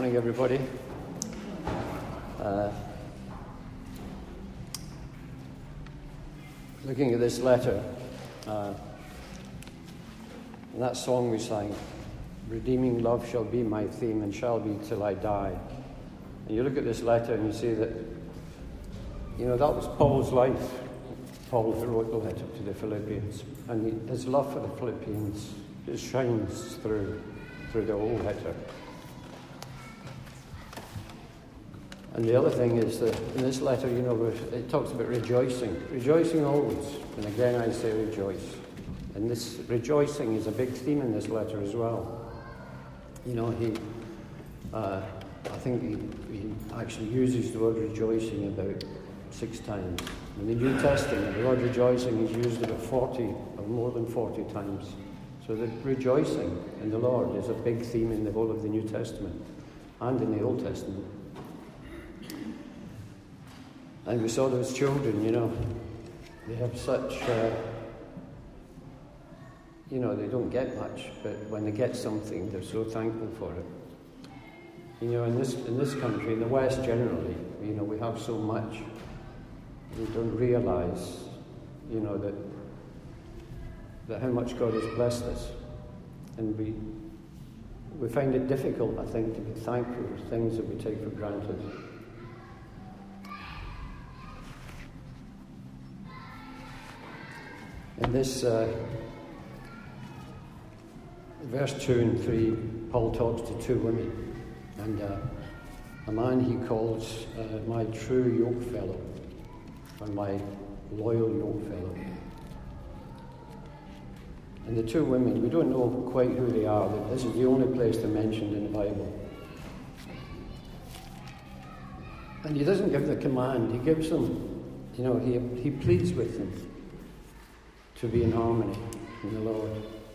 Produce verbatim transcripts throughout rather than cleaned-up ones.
Morning, everybody. Uh, looking at this letter, uh, and that song we sang, "Redeeming love shall be my theme and shall be till I die." And you look at this letter and you see that, you know, that was Paul's life. Paul who wrote the letter to the Philippians, and he, his love for the Philippians, it shines through through the whole letter. And the other thing is that in this letter, you know, it talks about rejoicing. Rejoicing always. And again, I say rejoice. And this rejoicing is a big theme in this letter as well. You know, he, uh, I think he, he actually uses the word rejoicing about six times. In the New Testament, the word rejoicing is used about forty or more than forty times. So the rejoicing in the Lord is a big theme in the whole of the New Testament and in the Old Testament. And we saw those children, you know, they have such, uh, you know, they don't get much, but when they get something, they're so thankful for it. You know, in this in this country, in the West generally, you know, we have so much, we don't realise, you know, that that how much God has blessed us. And we we find it difficult, I think, to be thankful for things that we take for granted. In this, uh, verse two and three, Paul talks to two women, and uh, a man he calls uh, my true yoke fellow, or my loyal yoke fellow. And the two women, we don't know quite who they are. This is the only place they're mentioned in the Bible. And he doesn't give the command, he gives them, you know, he, he pleads with them to be in harmony in the Lord.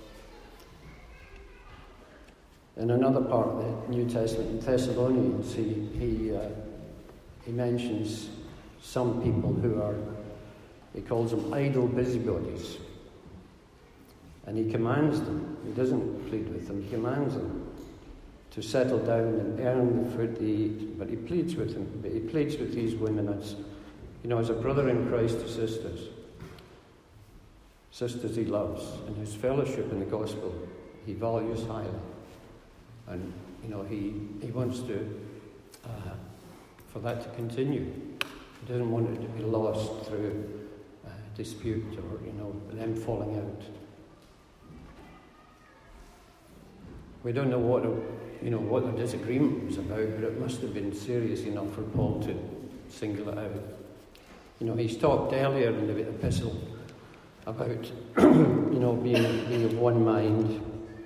In another part of the New Testament, in Thessalonians, he he, uh, he mentions some people who are, he calls them idle busybodies. And he commands them, he doesn't plead with them, he commands them to settle down and earn the food they eat. But he pleads with them, but he pleads with these women as, you know, as a brother in Christ to sisters. Sisters he loves, and whose fellowship in the gospel he values highly. And, you know, he, he wants to, uh, for that to continue. He doesn't want it to be lost through uh, dispute or, you know, them falling out. We don't know what, you know, what the disagreement was about, but it must have been serious enough for Paul to single it out. You know, he's talked earlier in the epistle about, you know, being, being of one mind,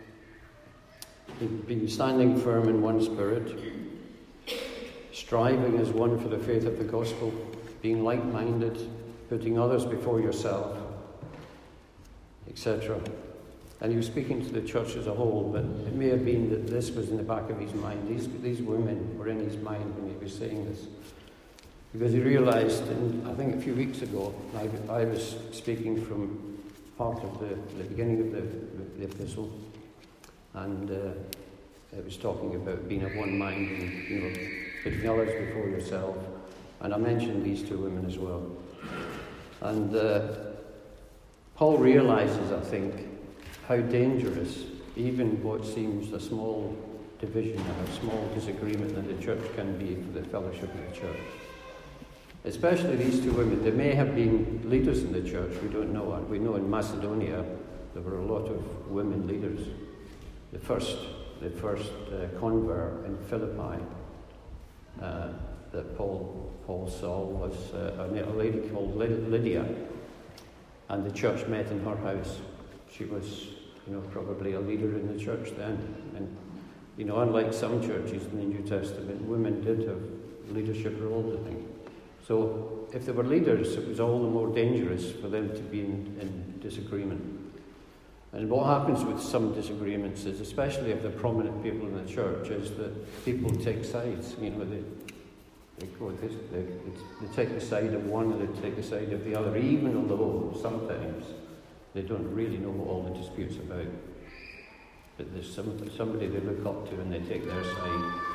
being standing firm in one spirit, striving as one for the faith of the gospel, being like-minded, putting others before yourself, et cetera. And he was speaking to the church as a whole, but it may have been that this was in the back of his mind. These, these women were in his mind when he was saying this. Because he realised, and I think a few weeks ago, I, I was speaking from part of the, the beginning of the, the epistle, and uh, it was talking about being of one mind and, you know, putting others before yourself. And I mentioned these two women as well. And uh, Paul realises, I think, how dangerous even what seems a small division or a small disagreement in the church can be for the fellowship of the church. Especially these two women. They may have been leaders in the church, we don't know. We know in Macedonia there were a lot of women leaders. The first the first uh, convert in Philippi uh, that Paul Paul saw was uh, a lady called Lydia, and the church met in her house. She was, you know, probably a leader in the church then. And, you know, unlike some churches in the New Testament, women did have leadership roles, I think. So if they were leaders, it was all the more dangerous for them to be in, in disagreement. And what happens with some disagreements is, especially if they're prominent people in the church, is that people take sides. You know, they they, go this, they, they take the side of one and they take the side of the other, even although sometimes they don't really know what all the dispute's about. But there's some, somebody they look up to and they take their side.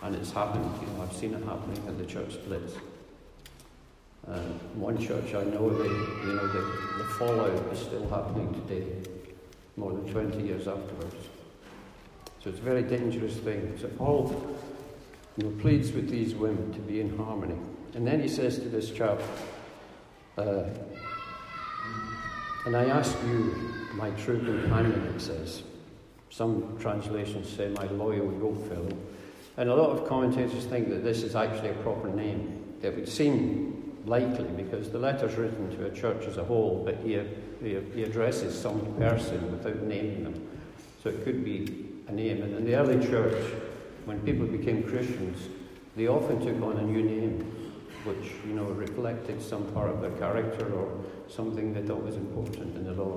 And it's happened, you know, I've seen it happening at the church splits. Uh, one church I know, they, you know, the, the fallout is still happening today, more than twenty years afterwards. So it's a very dangerous thing. So Paul, you know, pleads with these women to be in harmony. And then he says to this chap, uh, and I ask you, my true companion, it says. Some translations say my loyal yokefellow. And a lot of commentators think that this is actually a proper name. It would seem likely because the letter's written to a church as a whole, but he, he, he addresses some person without naming them. So it could be a name. And in the early church, when people became Christians, they often took on a new name, which, you know, reflected some part of their character or something they thought was important in the Lord.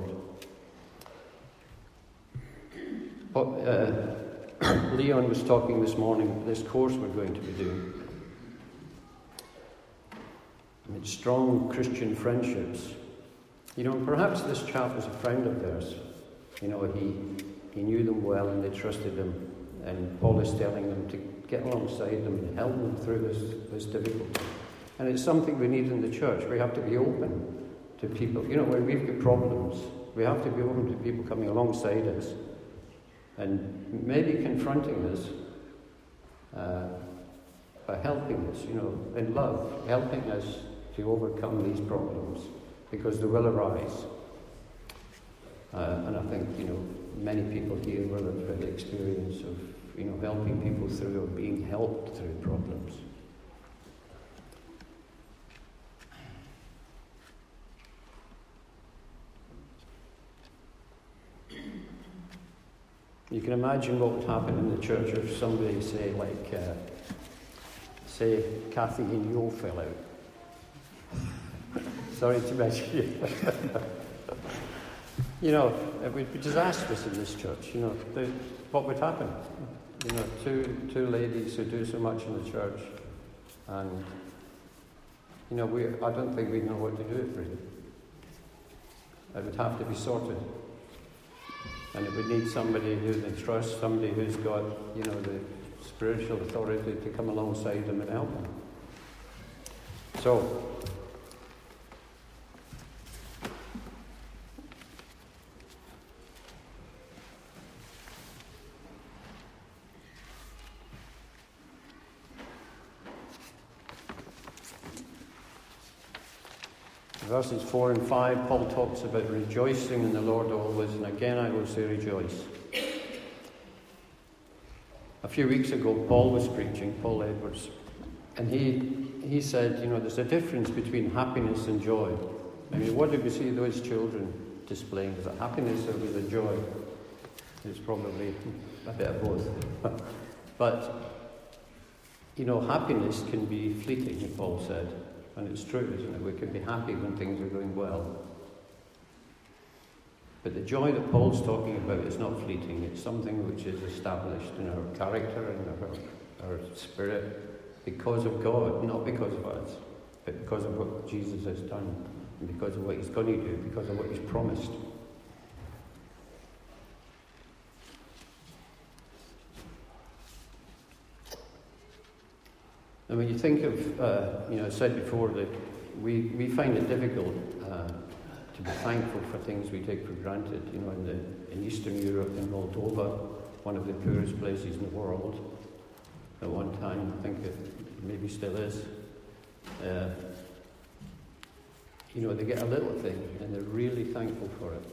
But, uh, Leon was talking this morning, this course we're going to be doing. It's strong Christian friendships. You know, perhaps this chap was a friend of theirs. You know, he, he knew them well and they trusted him. And Paul is telling them to get alongside them and help them through this, this difficulty. And it's something we need in the church. We have to be open to people. You know, when we've got problems, we have to be open to people coming alongside us and maybe confronting us uh, by helping us, you know, in love, helping us to overcome these problems, because they will arise. Uh, and I think, you know, many people here will have had the experience of, you know, helping people through or being helped through problems. You can imagine what would happen in the church if somebody, say, like, uh, say, Kathy and Yo fell out. Sorry to mention you. You know, it would be disastrous in this church. You know, the, what would happen? You know, two two ladies who do so much in the church, and you know, we I don't think we'd know what to do really. It would have to be sorted. And it would need somebody who they trust, somebody who's got, you know, the spiritual authority to come alongside them and help them. So, verses four and five, Paul talks about rejoicing in the Lord always, and again I will say rejoice. A few weeks ago, Paul was preaching, Paul Edwards, and he he said, you know, there's a difference between happiness and joy. I mean, what did we see those children displaying? Was it happiness or was it joy? It's probably a bit of both. But, you know, happiness can be fleeting, Paul said. And it's true, isn't it? We can be happy when things are going well. But the joy that Paul's talking about is not fleeting. It's something which is established in our character and our, our spirit because of God, not because of us, but because of what Jesus has done, and because of what he's going to do, because of what he's promised. And when you think of, uh, you know, I said before that we, we find it difficult uh, to be thankful for things we take for granted. You know, in, the, in Eastern Europe, in Moldova, one of the poorest places in the world, at one time, I think it maybe still is, uh, you know, they get a little thing and they're really thankful for it.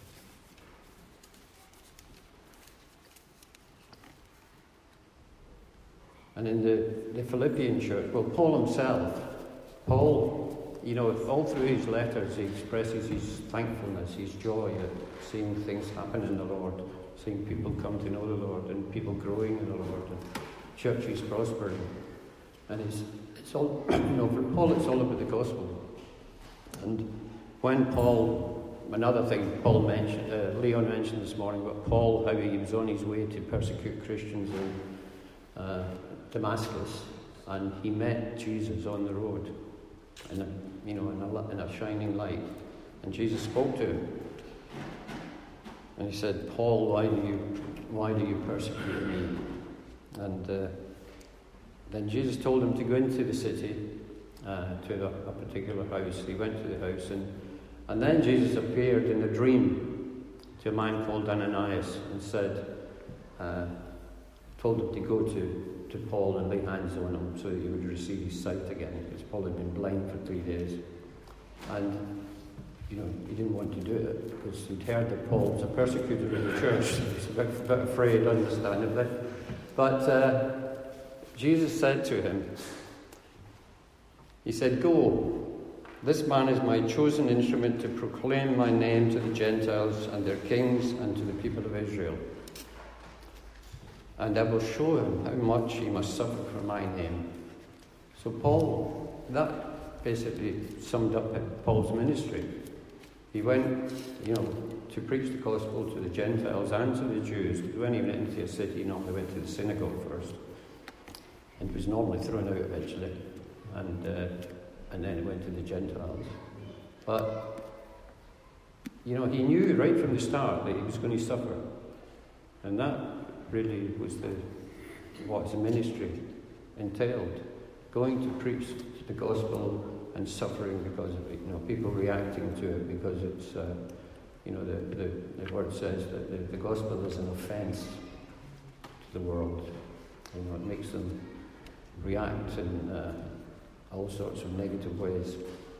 And in the, the Philippian church, well, Paul himself, Paul, you know, all through his letters, he expresses his thankfulness, his joy at seeing things happen in the Lord, seeing people come to know the Lord, and people growing in the Lord, and churches prospering. And it's, it's all, you know, for Paul, it's all about the gospel. And when Paul, another thing Paul mentioned, uh, Leon mentioned this morning, about Paul, how he was on his way to persecute Christians in uh, Damascus, and he met Jesus on the road, in a, you know, in a, in a shining light, and Jesus spoke to him, and he said, "Paul, why do you, why do you persecute me?" And uh, then Jesus told him to go into the city, uh, to a, a particular house. He went to the house, and, and then Jesus appeared in a dream to a man called Ananias and said, uh, told him to go to, to Paul and lay hands on him so that he would receive his sight again, because Paul had been blind for three days. And, you know, he didn't want to do it because he'd heard that Paul was a persecutor in the church. He was a bit, a bit afraid, understandably. But uh, Jesus said to him, he said, "Go, this man is my chosen instrument to proclaim my name to the Gentiles and their kings and to the people of Israel. And I will show him how much he must suffer for my name." So Paul, that basically summed up Paul's ministry. He went, you know, to preach the gospel to the Gentiles and to the Jews. When he went into a city, he normally went to the synagogue first, and was normally thrown out eventually, and uh, and then he went to the Gentiles. But, you know, he knew right from the start that he was going to suffer, and that really was the what his ministry entailed: going to preach the gospel and suffering because of it. You know, people reacting to it because it's, uh, you know, the, the, the word says that the, the gospel is an offence to the world. You know, it makes them react in uh, all sorts of negative ways.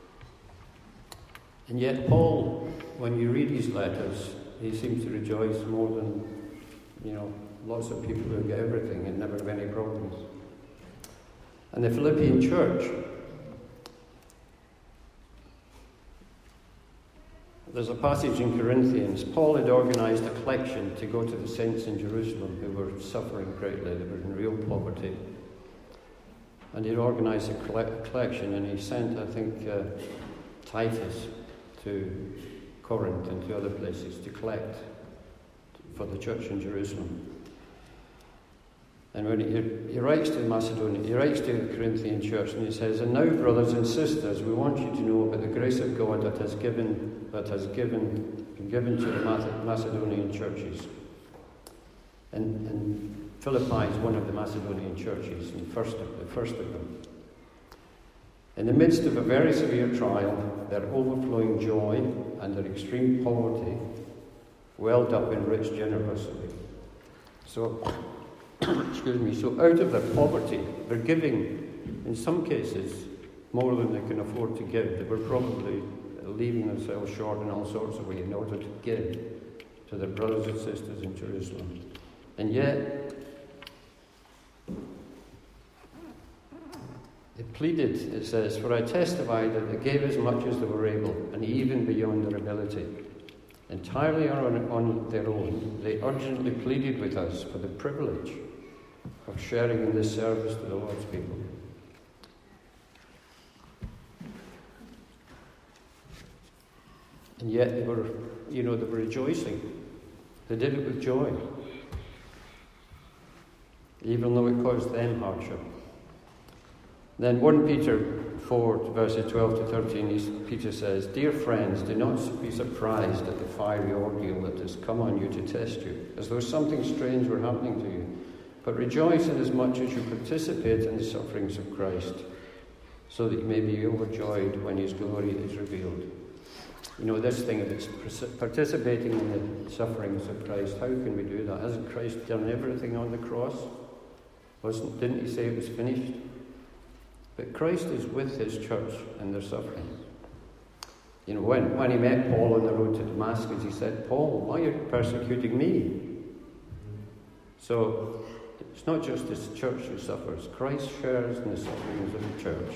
And yet Paul, when you read his letters, he seems to rejoice more than, you know, lots of people who get everything and never have any problems. And the Philippian church, there's a passage in Corinthians. Paul had organised a collection to go to the saints in Jerusalem who were suffering greatly. They were in real poverty. And he'd organised a collection, and he sent, I think, uh, Titus to Corinth and to other places to collect for the church in Jerusalem. And when he, he writes to Macedonia, he writes to the Corinthian church, and he says, "And now, brothers and sisters, we want you to know about the grace of God that has given that has given been given to the Macedonian churches." And, and Philippi is one of the Macedonian churches, and first of, the first of them. In the midst of a very severe trial, their overflowing joy and their extreme poverty welled up in rich generosity. So, excuse me, so out of their poverty, they're giving, in some cases, more than they can afford to give. They were probably leaving themselves short in all sorts of ways in order to give to their brothers and sisters in Jerusalem. And yet, they pleaded, it says, "For I testify that they gave as much as they were able, and even beyond their ability. Entirely on, on their own, they urgently pleaded with us for the privilege of sharing in this service to the Lord's people." And yet they were, you know, they were rejoicing. They did it with joy, even though it caused them hardship. Then First Peter four, verses twelve to thirteen, Peter says, "Dear friends, do not be surprised at the fiery ordeal that has come on you to test you, as though something strange were happening to you. But rejoice inasmuch as you participate in the sufferings of Christ, so that you may be overjoyed when his glory is revealed." You know, this thing of it's participating in the sufferings of Christ, how can we do that? Hasn't Christ done everything on the cross? Wasn't, didn't he say it was finished? But Christ is with his church in their suffering. You know, when, when he met Paul on the road to Damascus, he said, "Paul, why are you persecuting me?" So, it's not just his church who suffers. Christ shares in the sufferings of the church.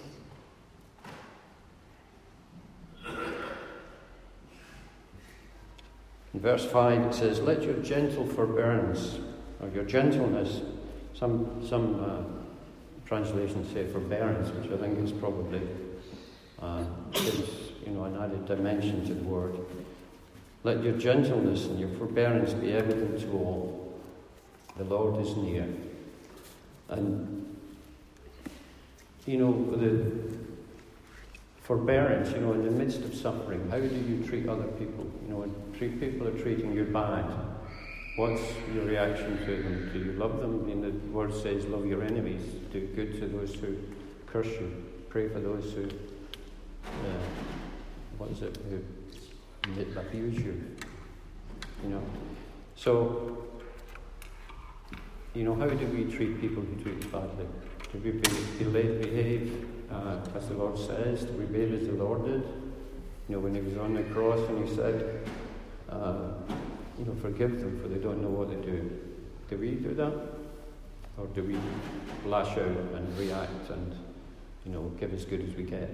In verse five it says, "Let your gentle forbearance," or your gentleness, some some uh, translations say forbearance, which I think is probably uh, gives, you know, an added dimension to the word. "Let your gentleness and your forbearance be evident to all. The Lord is near." And, you know, the forbearance, you know, in the midst of suffering, how do you treat other people? You know, when treat, people are treating you bad, What's your reaction to them? Do you love them? I mean, the word says, love your enemies, do good to those who curse you, pray for those who, uh, what is it, who abuse you. You know, so, you know, how do we treat people who treat us badly? Do we be, behave uh, as the Lord says? Do we behave as the Lord did? You know, when he was on the cross and he said, uh, you know, forgive them for they don't know what they do. Do we do that? Or do we lash out and react and, you know, give as good as we get?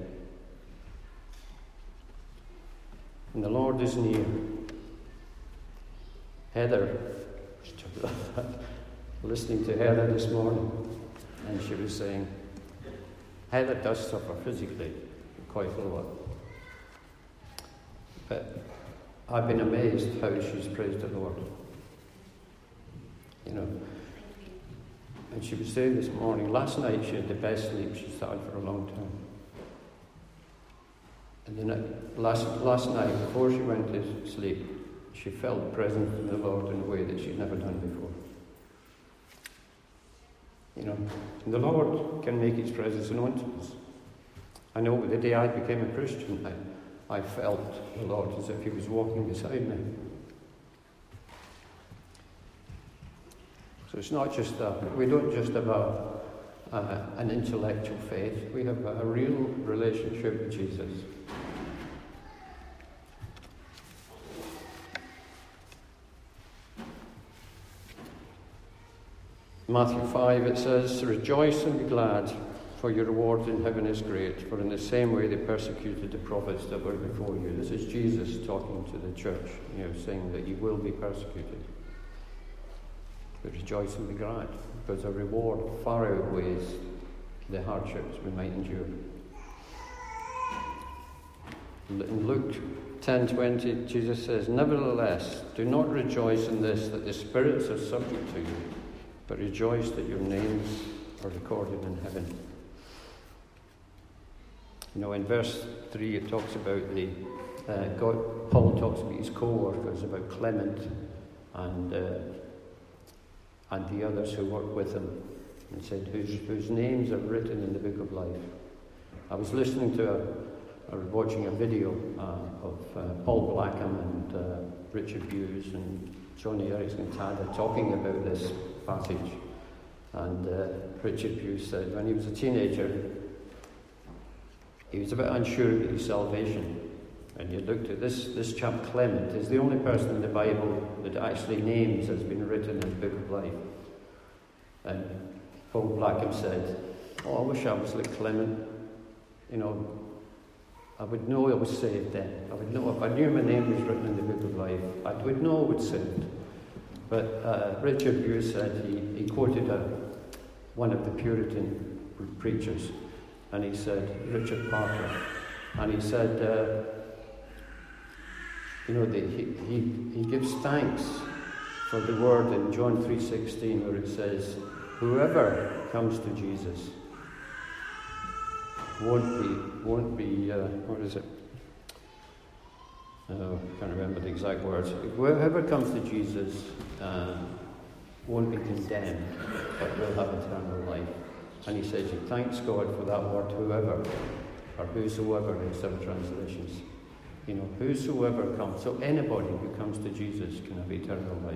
And the Lord is near. Heather, listening to Heather this morning, and she was saying, Heather does suffer physically quite a lot. But I've been amazed how she's praised the Lord. You know. And she was saying this morning, last night she had the best sleep she's had for a long time. And then last, last night, before she went to sleep, she felt the presence of the Lord in a way that she'd never done before. You know, and the Lord can make his presence known to us. I know the day I became a Christian, I, I felt the Lord as if he was walking beside me. So it's not just a, we don't just have a, a, an intellectual faith, we have a, a real relationship with Jesus. Matthew five, it says, rejoice and be glad, for your reward in heaven is great, for in the same way they persecuted the prophets that were before you. This is Jesus talking to the church, you know, saying that you will be persecuted. But rejoice and be glad, because a reward far outweighs the hardships we might endure. In Luke ten twenty, Jesus says, nevertheless, do not rejoice in this, that the spirits are subject to you, but rejoice that your names are recorded in heaven. You know, in verse three, it talks about the, uh, God, Paul talks about his co-workers, about Clement and uh, and the others who work with him, and said, whose, whose names are written in the book of life. I was listening to, a, or watching a video uh, of uh, Paul Blackham and uh, Richard Hughes and Johnny Erickson Tada talking about this passage. And uh, Richard Hughes said when he was a teenager, he was a bit unsure about his salvation. And you looked at this, this chap Clement is the only person in the Bible that actually names has been written in the book of life. And Paul Blackham said, oh, I wish I was like Clement. You know, I would know I was saved then. I would know if I knew my name was written in the book of life, I would know I was saved. But uh, Richard Hughes said, he, he quoted a, one of the Puritan preachers, and he said, Richard Parker, and he said, uh, you know, the, he, he, he gives thanks for the word in John three sixteen where it says, whoever comes to Jesus won't be, won't be, uh, what is it? Oh, I can't remember the exact words. Whoever comes to Jesus uh, won't be condemned, but will have eternal life. And he says, he thanks God for that word, whoever, or whosoever in some translations. You know, whosoever comes. So anybody who comes to Jesus can have eternal life.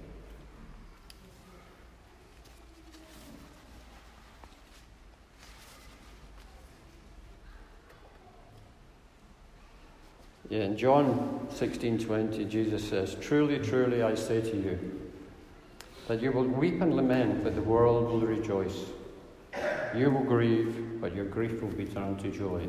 Yeah, in John sixteen twenty, Jesus says, truly, truly, I say to you, that you will weep and lament, but the world will rejoice. You will grieve, but your grief will be turned to joy.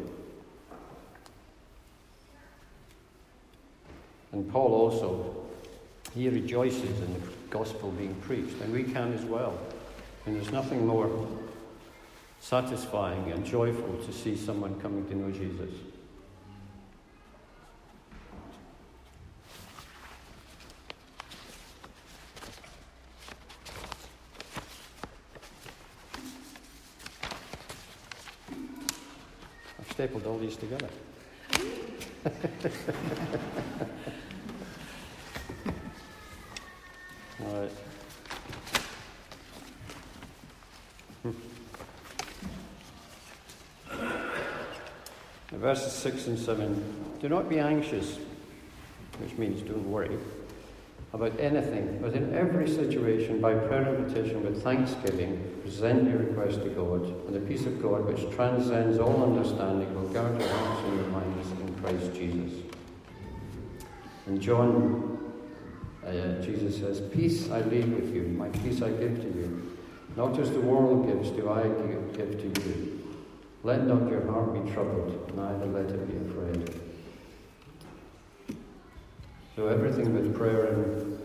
And Paul also, he rejoices in the gospel being preached, and we can as well. And there's nothing more satisfying and joyful to see someone coming to know Jesus. I've stapled all these together. All right. Verses six and seven. Do not be anxious, which means don't worry, about anything, but in every situation, by prayer and petition with thanksgiving, present your request to God, and the peace of God, which transcends all understanding, will guard your hearts and your minds in Christ Jesus. In John, uh, Jesus says, "Peace I leave with you, my peace I give to you. Not as the world gives, do I give to you. Let not your heart be troubled, neither let it be afraid." So everything with prayer and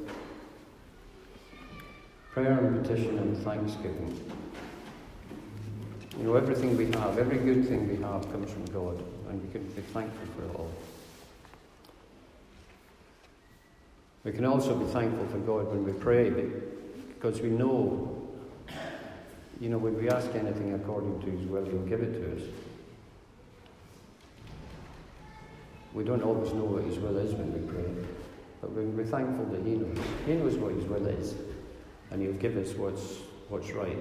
prayer and petition and thanksgiving. You know, everything we have, every good thing we have comes from God, and we can be thankful for it all. We can also be thankful for God when we pray, because we know, you know, when we ask anything according to His will, He'll give it to us. We don't always know what His will is when we pray, but when we're thankful that He knows. He knows what His will is, and He'll give us what's what's right.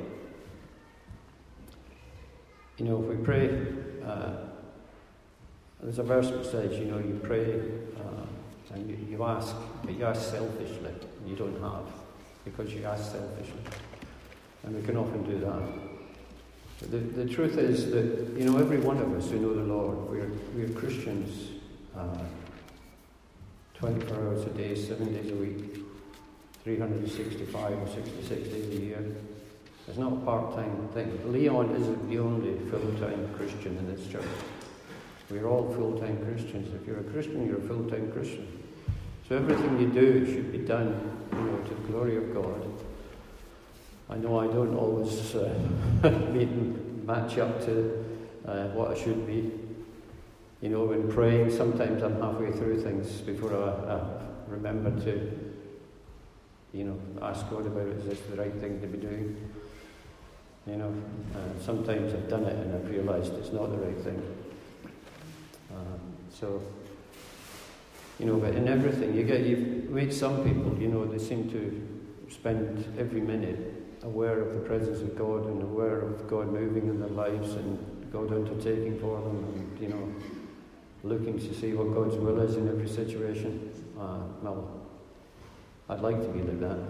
You know, if we pray, uh, there's a verse that says, you know, you pray uh, and you, you ask, but you ask selfishly, and you don't have, because you ask selfishly. And we can often do that. But the, the truth is that, you know, every one of us who know the Lord, we're, we're Christians uh, twenty-four hours a day, seven days a week, three hundred sixty-five or sixty-six days a year. It's not a part-time thing. Leon isn't the only full-time Christian in this church. We're all full-time Christians. If you're a Christian, you're a full-time Christian. So everything you do should be done, you know, to the glory of God. I know I don't always uh, meet and match up to uh, what I should be. You know, when praying, sometimes I'm halfway through things before I, I remember to, you know, ask God about it. Is this the right thing to be doing? You know, uh, sometimes I've done it and I've realised it's not the right thing. Uh, so, you know, but in everything, you get, you meet some people, you know, they seem to spend every minute aware of the presence of God and aware of God moving in their lives and God undertaking for them, and, you know, looking to see what God's will is in every situation. Uh, well, I'd like to be like that.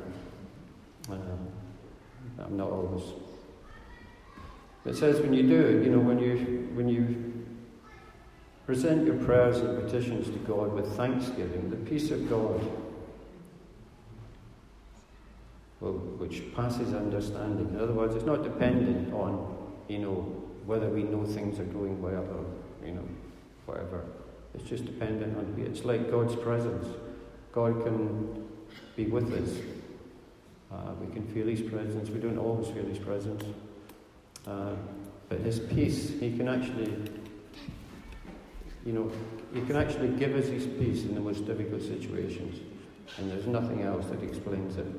Uh, I'm not always. It says when you do it, you know, when you when you present your prayers and petitions to God with thanksgiving, the peace of God, well, which passes understanding. In other words, it's not dependent on, you know, whether we know things are going well or, you know, whatever. It's just dependent on, it's like God's presence. God can be with us. Uh, we can feel His presence. We don't always feel His presence. Uh, but His peace, He can actually, you know, He can actually give us His peace in the most difficult situations. And there's nothing else that explains it.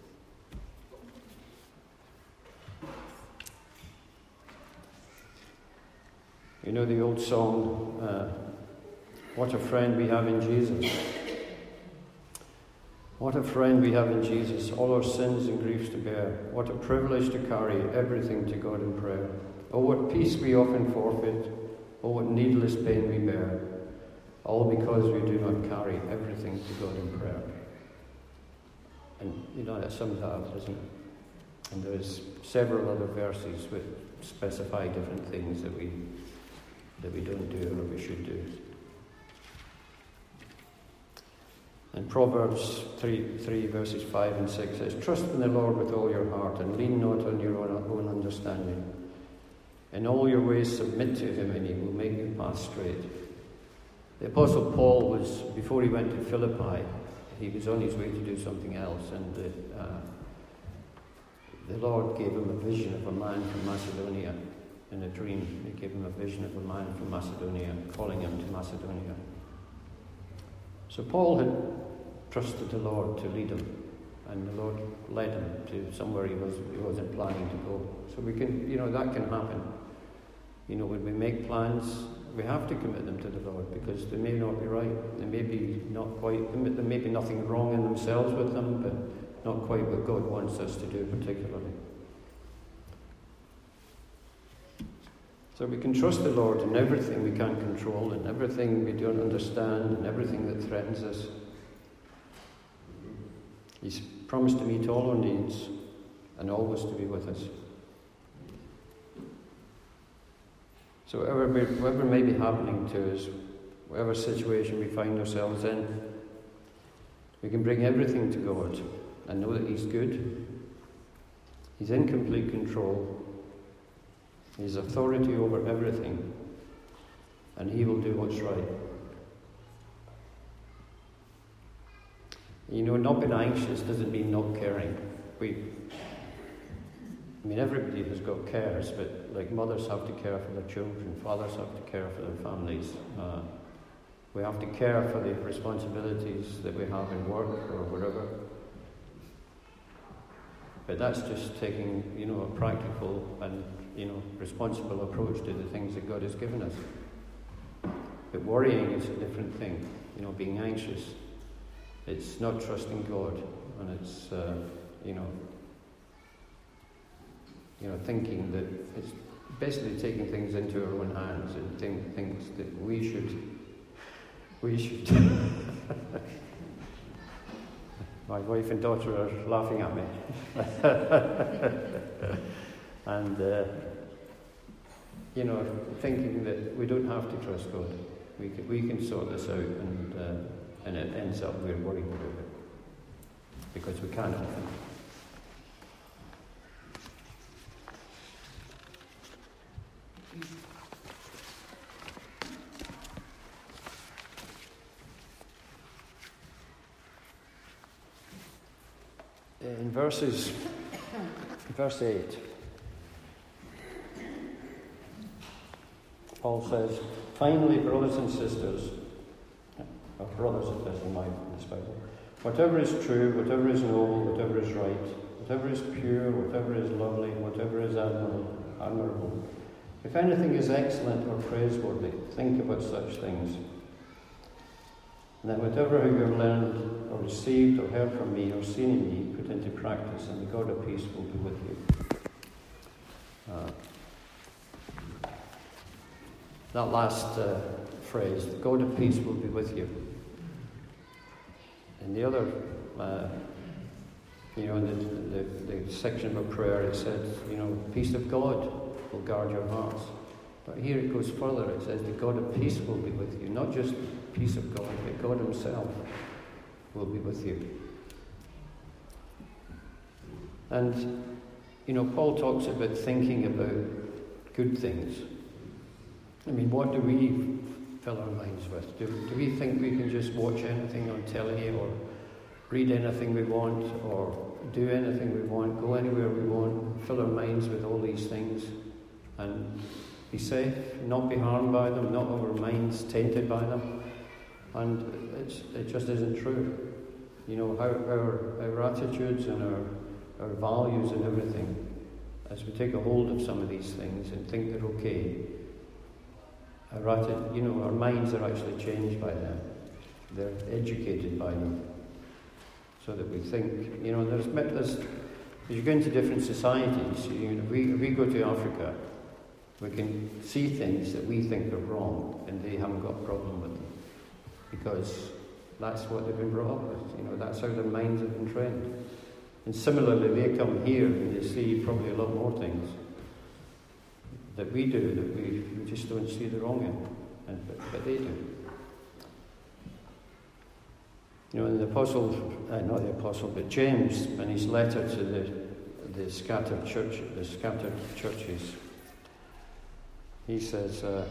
You know the old song, uh, "What a friend we have in Jesus." What a friend we have in Jesus, all our sins and griefs to bear. What a privilege to carry everything to God in prayer. Oh, what peace we often forfeit. Oh, what needless pain we bear. All because we do not carry everything to God in prayer. And, you know, that sums that up, doesn't it? And there's several other verses which specify different things that we that we don't do or we should do. And Proverbs three, three verses five and six says, "Trust in the Lord with all your heart and lean not on your own, own understanding. In all your ways submit to Him and He will make you pass straight." The Apostle Paul was, before he went to Philippi, he was on his way to do something else, and the, uh, the Lord gave him a vision of a man from Macedonia. In a dream, He gave him a vision of a man from Macedonia, calling him to Macedonia. So Paul had trusted the Lord to lead him, and the Lord led him to somewhere he, was, he wasn't planning to go. So we can, you know, that can happen. You know, when we make plans, we have to commit them to the Lord, because they may not be right. They may be not quite, there may be nothing wrong in themselves with them, but not quite what God wants us to do particularly. So we can trust the Lord in everything we can't control, in everything we don't understand, and everything that threatens us. He's promised to meet all our needs and always to be with us. So whatever, we, whatever may be happening to us, whatever situation we find ourselves in, we can bring everything to God and know that He's good. He's in complete control. He's authority over everything, and He will do what's right. You know, not being anxious doesn't mean not caring. We, I mean, everybody has got cares, but like mothers have to care for their children, fathers have to care for their families. Uh, we have to care for the responsibilities that we have in work or wherever. But that's just taking, you know, a practical and, you know, responsible approach to the things that God has given us. But worrying is a different thing. You know, being anxious, it's not trusting God, and it's, uh, you know, you know, thinking that it's basically taking things into our own hands and think things that we should, we should. My wife and daughter are laughing at me. and, uh, you know, thinking that we don't have to trust God. We can, we can sort this out, and, uh, and it ends up we're worrying about it. Because we can't often. In verses, verse eight, Paul says, "Finally, brothers and sisters," or brothers it is in my in this Bible, "whatever is true, whatever is noble, whatever is right, whatever is pure, whatever is lovely, whatever is admirable, admirable, if anything is excellent or praiseworthy, think about such things. And then whatever you have learned or received or heard from me or seen in me, put into practice, and the God of peace will be with you." Uh, that last uh, phrase, "the God of peace will be with you." In the other, uh, you know, in the, the, the section of a prayer, it says, you know, peace of God will guard your hearts. But here it goes further. It says the God of peace will be with you. Not just peace of God, but God Himself will be with you. And, you know, Paul talks about thinking about good things. I mean, what do we fill our minds with? Do, do we think we can just watch anything on telly or read anything we want or do anything we want, go anywhere we want, fill our minds with all these things and be safe, not be harmed by them, not have our minds tainted by them? And it's, it just isn't true. You know, our, our, our attitudes and our, our values and everything, as we take a hold of some of these things and think they're okay, our atti- you know, our minds are actually changed by them. They're educated by them. So that we think, you know, there's, there's as you go into different societies, you know, we, we go to Africa, we can see things that we think are wrong, and they haven't got a problem with them. Because that's what they've been brought up with. You know, that's how their minds have been trained. And similarly, they come here and they see probably a lot more things that we do that we, we just don't see the wrong in, and, but, but they do. You know, and the apostle, uh, not the apostle, but James, in his letter to the the scattered church, the scattered churches, he says, uh,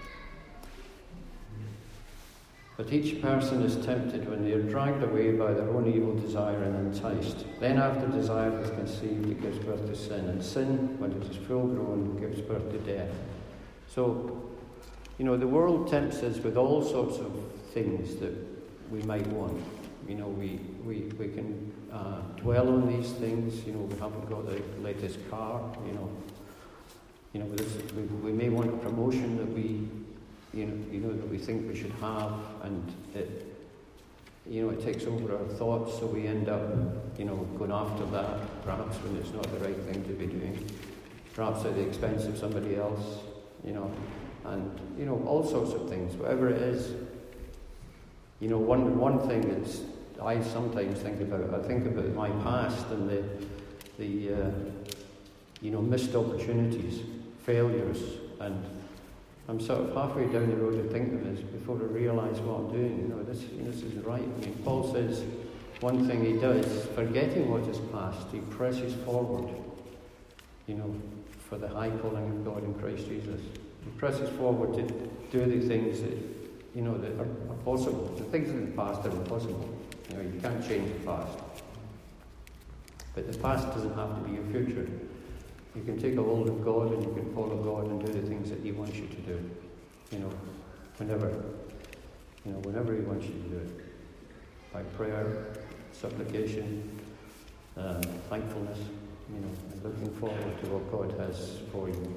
"But each person is tempted when they are dragged away by their own evil desire and enticed. Then after desire is conceived, it gives birth to sin. And sin, when it is full grown, gives birth to death." So, you know, the world tempts us with all sorts of things that we might want. You know, we, we, we can uh, dwell on these things. You know, we haven't got the latest car, you know. You know, this, we, we may want a promotion that we You know, you know that we think we should have, and it, you know, it takes over our thoughts, so we end up, you know, going after that, perhaps when it's not the right thing to be doing, perhaps at the expense of somebody else, you know, and, you know, all sorts of things, whatever it is. You know, one one thing that's I sometimes think about, I think about my past and the, the uh, you know, missed opportunities, failures, and I'm sort of halfway down the road of thinking of this before I realise what I'm doing. You know, this, this is right. I mean, Paul says one thing he does, forgetting what is past, he presses forward, you know, for the high calling of God in Christ Jesus. He presses forward to do the things that, you know, that are, are possible. The things in the past are impossible. You know, you can't change the past. But the past doesn't have to be your future. You can take a hold of God and you can follow God and do the things that He wants you to do. You know, whenever. You know, whenever He wants you to do it. By prayer, supplication, uh, thankfulness, you know, and looking forward to what God has for you.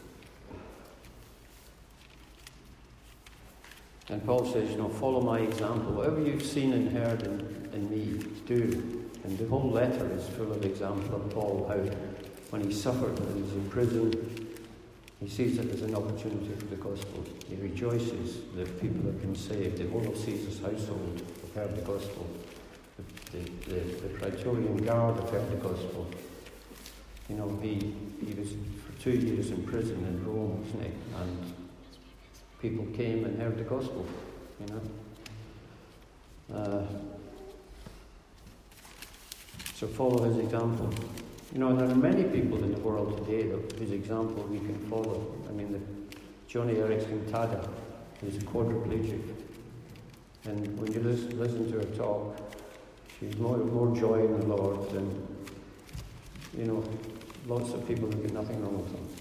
And Paul says, you know, follow my example. Whatever you've seen and heard in, in me, do. And the whole letter is full of example of Paul, how when he suffered, when he's in prison, he sees it as an opportunity for the gospel. He rejoices that people have been saved. The whole of Caesar's household have heard the gospel. The, the, the, the Praetorian Guard have heard the gospel. You know, he, he was for two years in prison in Rome, wasn't he? And people came and heard the gospel, you know. Uh, so follow his example. You know, there are many people in the world today that whose example we can follow. I mean, the Johnny Erickson Tada, who's a quadriplegic. And when you listen, listen to her talk, she's more, more joy in the Lord than, you know, lots of people who get nothing wrong with them.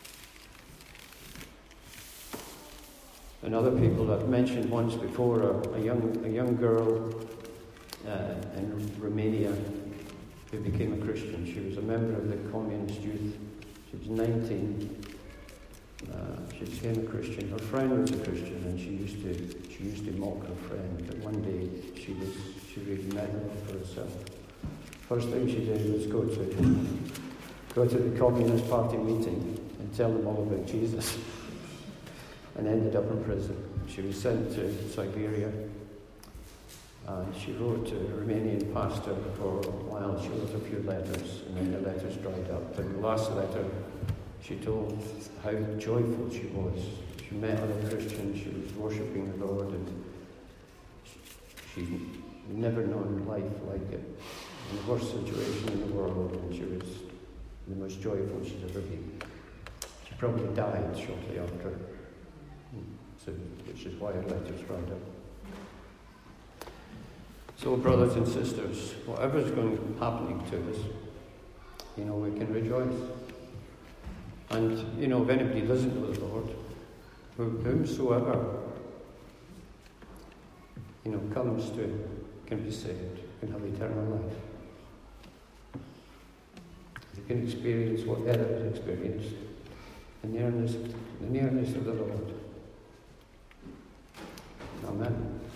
And other people I've mentioned once before, a, a young a young girl uh, in Romania who became a Christian. She was a member of the Communist Youth. She was nineteen. Uh, she became a Christian. Her friend was a Christian, and she used to she used to mock her friend. But one day she was she really met her for herself. First thing she did was go to go to the Communist Party meeting and tell them all about Jesus. And ended up in prison. She was sent to Siberia, and she wrote to a Romanian pastor for a while. She wrote a few letters, and then the letters dried up. But in the last letter, she told how joyful she was. She met other Christians, she was worshipping the Lord, and she'd never known life like it. In the worst situation in the world, and she was the most joyful she'd ever been. She probably died shortly after. So, which is why her letters dried up. So, brothers and sisters, whatever's going happening to us, you know, we can rejoice. And, you know, if anybody doesn't know the Lord, whomsoever, you know, comes to Him can be saved, can have eternal life. They can experience what Ella has experienced, the nearness, the nearness of the Lord. Amen.